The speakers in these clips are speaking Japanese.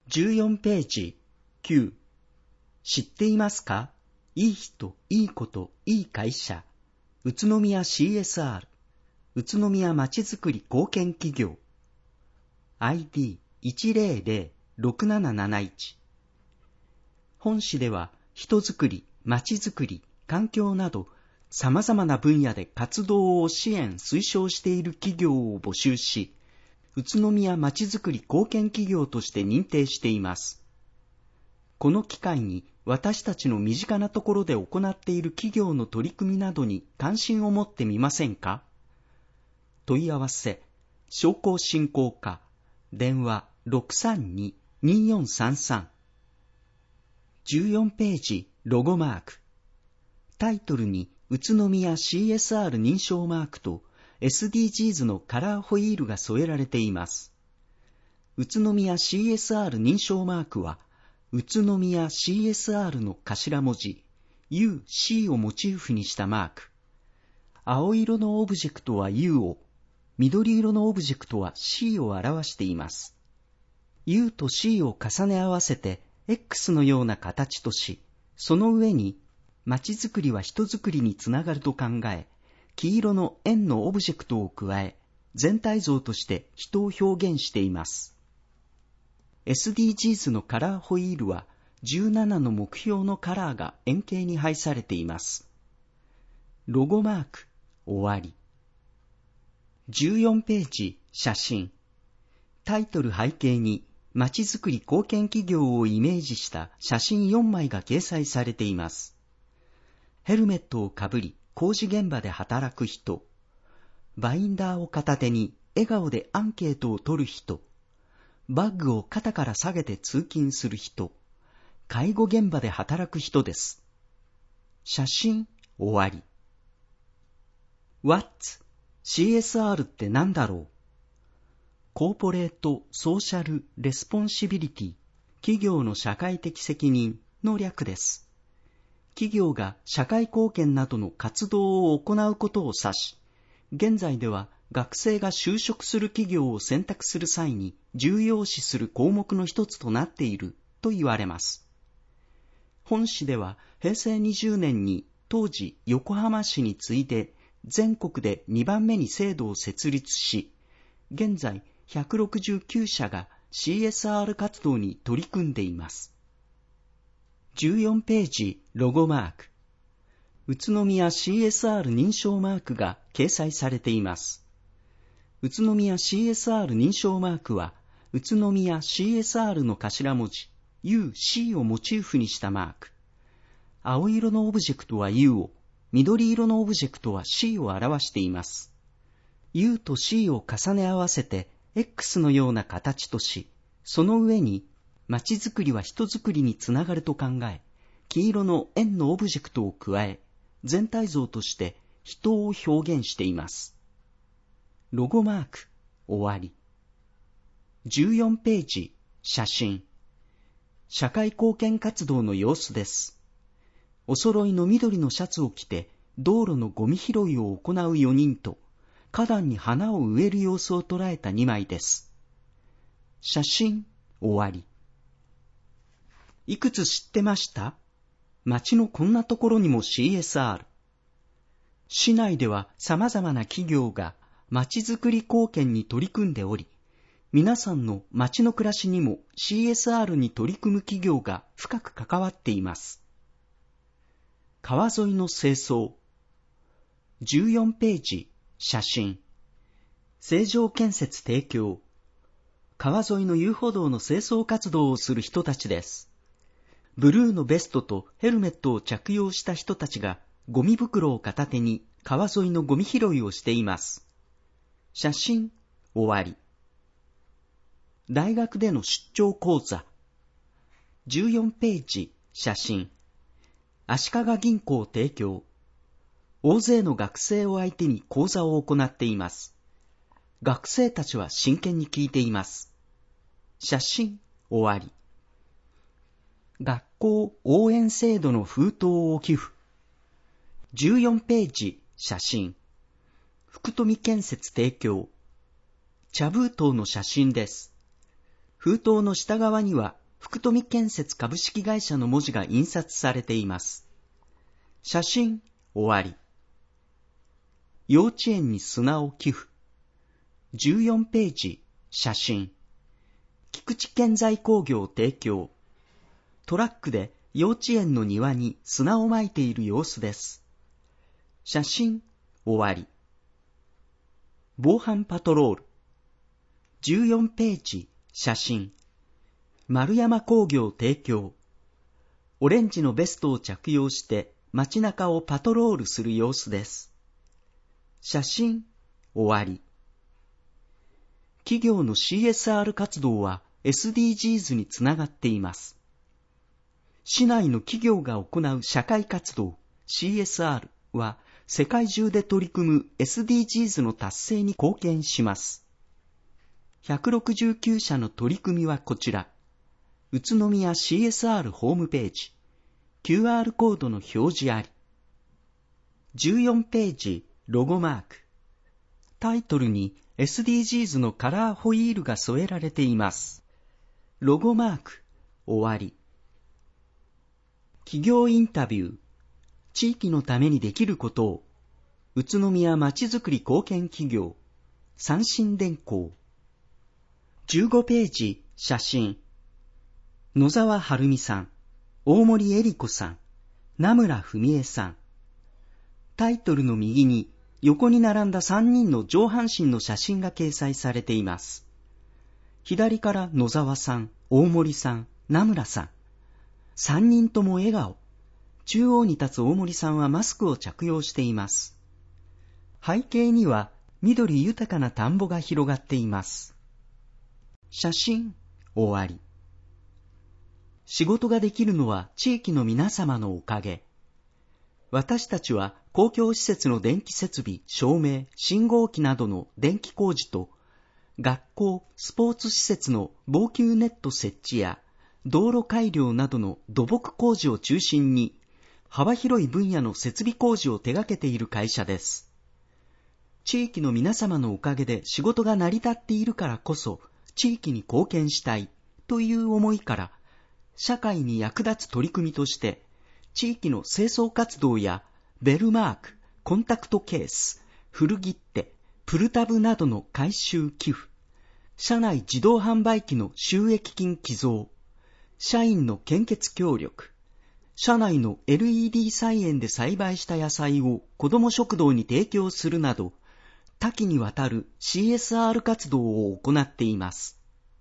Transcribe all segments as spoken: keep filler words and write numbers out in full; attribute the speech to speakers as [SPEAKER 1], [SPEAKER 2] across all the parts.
[SPEAKER 1] じゅうよんページきゅう。知っていますか？いい人、いいこと、いい会社。宇都宮 シーエスアール 宇都宮まちづくり貢献企業 アイディーいちゼロゼロろくなななないち。本誌では人づくり、まちづくり、環境など様々な分野で活動を支援推奨している企業を募集し、宇都宮まちづくり貢献企業として認定しています。この機会に私たちの身近なところで行っている企業の取り組みなどに関心を持ってみませんか？問い合わせ、商工振興課、電話 ろくさんに によんさんさん。じゅうよんページロゴマーク。タイトルに宇都宮 シーエスアール 認証マークと エスディージーズ のカラーホイールが添えられています。宇都宮 シーエスアール 認証マークは、宇都宮 シーエスアール の頭文字 ユーシー をモチーフにしたマーク。青色のオブジェクトは U を、緑色のオブジェクトは C を表しています。U と C を重ね合わせて X のような形とし、その上にまちづくりは人づくりにつながると考え、黄色の円のオブジェクトを加え、全体像として人を表現しています。エスディージーズ のカラーホイールはじゅうななの目標のカラーが円形に配されています。ロゴマーク、終わり。じゅうよんページ、写真。タイトル背景に、まちづくり貢献企業をイメージした写真よんまいが掲載されています。ヘルメットをかぶり、工事現場で働く人。バインダーを片手に、笑顔でアンケートを取る人。バッグを肩から下げて通勤する人。介護現場で働く人です。写真、終わり。What? シーエスアール って何だろう？コーポレート・ソーシャル・レスポンシビリティ、企業の社会的責任の略です。企業が社会貢献などの活動を行うことを指し、現在では学生が就職する企業を選択する際に重要視する項目の一つとなっていると言われます。本誌ではへいせいにじゅうねんに当時横浜市に次いで全国でにばんめに制度を設立し、現在ひゃくろくじゅうきゅうしゃが シーエスアール 活動に取り組んでいます。じゅうよんページロゴマーク。宇都宮 シーエスアール 認証マークが掲載されています。宇都宮 シーエスアール 認証マークは、宇都宮 シーエスアール の頭文字 ユーシー をモチーフにしたマーク。青色のオブジェクトは U を、緑色のオブジェクトは C を表しています。U と C を重ね合わせて X のような形とし、その上にまちづくりは人づくりにつながると考え、黄色の円のオブジェクトを加え、全体像として人を表現しています。ロゴマーク、終わり。じゅうよんページ、写真。社会貢献活動の様子です。お揃いの緑のシャツを着て、道路のゴミ拾いを行うよにんと、花壇に花を植える様子を捉えたにまいです。写真、終わり。いくつ知ってました？街のこんなところにも シーエスアール。市内では様々な企業が街づくり貢献に取り組んでおり、皆さんの街の暮らしにも シーエスアール に取り組む企業が深く関わっています。川沿いの清掃。じゅうよんページ、写真。成城建設提供。川沿いの遊歩道の清掃活動をする人たちです。ブルーのベストとヘルメットを着用した人たちがゴミ袋を片手に川沿いのゴミ拾いをしています。写真、終わり。大学での出張講座。じゅうよんページ、写真。足利銀行提供。大勢の学生を相手に講座を行っています。学生たちは真剣に聞いています。写真、終わり。学校応援制度の封筒を寄付。じゅうよんページ、写真。福富建設提供。茶封筒の写真です。 封筒の下側には福富建設株式会社の文字が印刷されています。写真終わり。幼稚園に砂を寄付。じゅうよんページ写真。菊池建材工業提供。トラックで幼稚園の庭に砂をまいている様子です。写真終わり。防犯パトロール。じゅうよんページ写真。丸山工業提供。オレンジのベストを着用して街中をパトロールする様子です。写真終わり。企業の シーエスアール 活動は エスディージーズ につながっています。市内の企業が行う社会活動 シーエスアール は世界中で取り組む エスディージーズ の達成に貢献します。ひゃくろくじゅうきゅう社の取り組みはこちら。宇都宮 シーエスアール ホームページ。キューアール コードの表示あり。じゅうよんページロゴマーク。タイトルに エスディージーズ のカラーホイールが添えられています。ロゴマーク終わり。企業インタビュー。地域のためにできることを。宇都宮まちづくり貢献企業。三振電工。じゅうごページ写真。野沢晴美さん、大森恵里子さん、名村文江さん。タイトルの右に横に並んださんにんの上半身の写真が掲載されています。左から野沢さん、大森さん、名村さん。さんにんとも笑顔。中央に立つ大森さんはマスクを着用しています。背景には緑豊かな田んぼが広がっています。写真終わり。仕事ができるのは地域の皆様のおかげ。私たちは公共施設の電気設備、照明、信号機などの電気工事と、学校、スポーツ施設の防球ネット設置や道路改良などの土木工事を中心に、幅広い分野の設備工事を手掛けている会社です。地域の皆様のおかげで仕事が成り立っているからこそ、地域に貢献したいという思いから、社会に役立つ取り組みとして、地域の清掃活動やベルマーク、コンタクトケース、古切手、プルタブなどの回収寄付、社内自動販売機の収益金寄贈、社員の献血協力、社内の エルイーディー 菜園で栽培した野菜を子ども食堂に提供するなど、多岐にわたる シーエスアール 活動を行っています。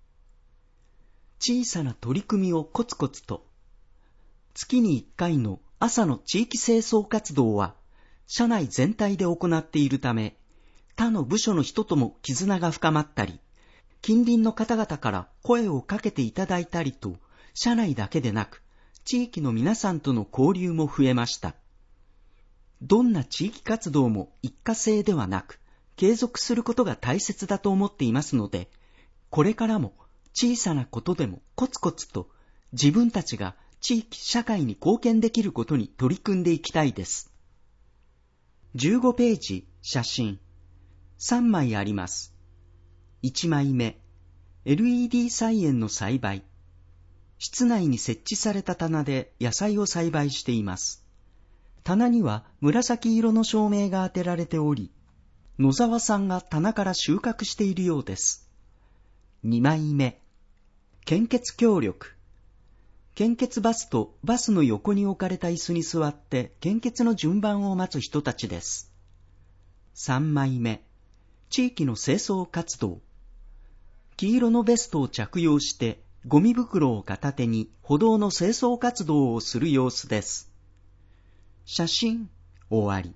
[SPEAKER 1] 小さな取り組みをコツコツと、月にいっかいの朝の地域清掃活動は、社内全体で行っているため、他の部署の人とも絆が深まったり、近隣の方々から声をかけていただいたりと、社内だけでなく、地域の皆さんとの交流も増えました。どんな地域活動も一過性ではなく、継続することが大切だと思っていますので、これからも小さなことでもコツコツと自分たちが地域社会に貢献できることに取り組んでいきたいです。じゅうごページ写真さんまいあります。いちまいめ エルイーディー 菜園の栽培。室内に設置された棚で野菜を栽培しています。棚には紫色の照明が当てられており、野沢さんが棚から収穫しているようです。にまいめ献血協力。献血バスとバスの横に置かれた椅子に座って献血の順番を待つ人たちです。さんまいめ地域の清掃活動。黄色のベストを着用してゴミ袋を片手に歩道の清掃活動をする様子です。写真終わり。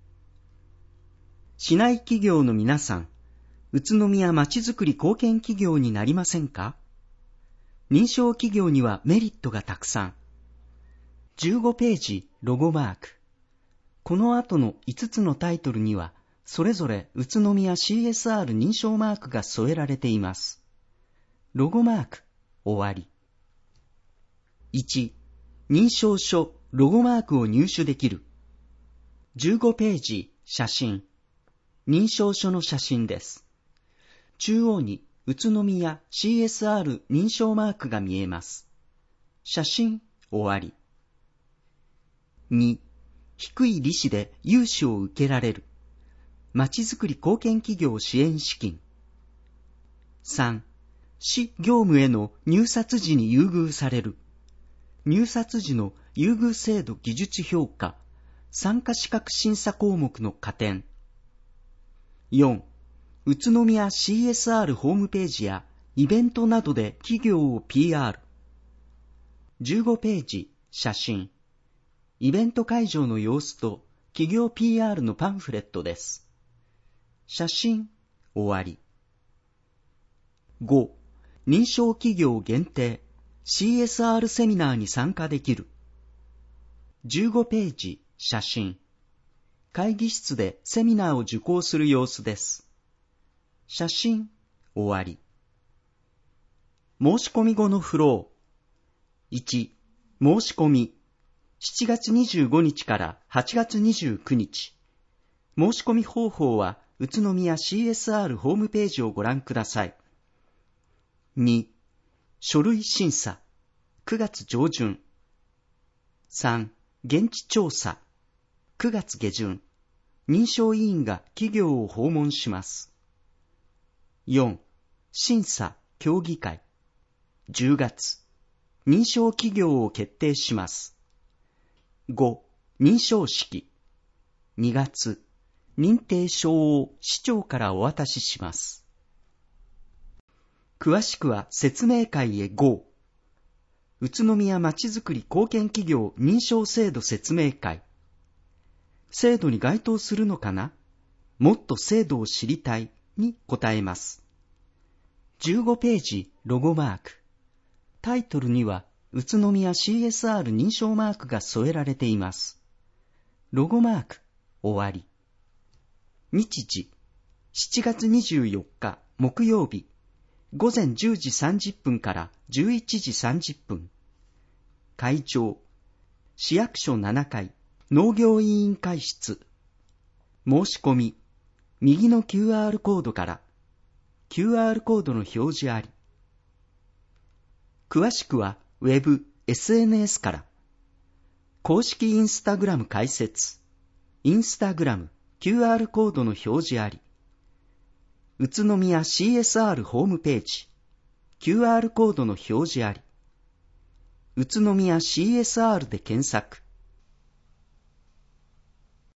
[SPEAKER 1] 市内企業の皆さん、宇都宮まちづくり貢献企業になりませんか？認証企業にはメリットがたくさん。じゅうごページロゴマーク。この後のいつつのタイトルには、それぞれ宇都宮 シーエスアール 認証マークが添えられています。ロゴマーク終わり。いち. 認証書ロゴマークを入手できる。じゅうごページ写真。認証書の写真です。中央に宇都宮 シーエスアール 認証マークが見えます。写真終わり。に、低い利子で融資を受けられる。まちづくり貢献企業支援資金。さん、市業務への入札時に優遇される。入札時の優遇制度技術評価、参加資格審査項目の加点。よん、宇都宮 シーエスアール ホームページやイベントなどで企業を ピーアール。じゅうごページ、写真。イベント会場の様子と企業 ピーアール のパンフレットです。写真、終わり。ご、認証企業限定 シーエスアール セミナーに参加できる。じゅうごページ、写真。会議室でセミナーを受講する様子です。写真、終わり。申し込み後のフロー。いち、申し込み。しちがつにじゅうごにちからはちがつにじゅうくにち。申し込み方法は宇都宮 シーエスアール ホームページをご覧ください。に、書類審査。くがつ上旬。さん、現地調査。くがつ下旬。認証委員が企業を訪問します。よん、審査、協議会。じゅうがつ。認証企業を決定します。ご、認証式。にがつ。認定証を市長からお渡しします。詳しくは説明会へ ゴー。宇都宮まちづくり貢献企業認証制度説明会。制度に該当するのかな？もっと制度を知りたいに答えます。じゅうごページ、ロゴマーク。タイトルには宇都宮 シーエスアール 認証マークが添えられています。ロゴマーク、終わり。日時、しちがつにじゅうよっか木曜日、ごぜんじゅうじさんじゅっぷんからじゅういちじさんじゅっぷん。会場、市役所ななかい、農業委員会室。申し込み、右の キューアール コードから、キューアール コードの表示あり。詳しくは、ウェブ、エスエヌエス から。公式インスタグラム開設。インスタグラム、キューアール コードの表示あり。宇都宮 シーエスアール ホームページ。キューアール コードの表示あり。宇都宮 シーエスアール で検索。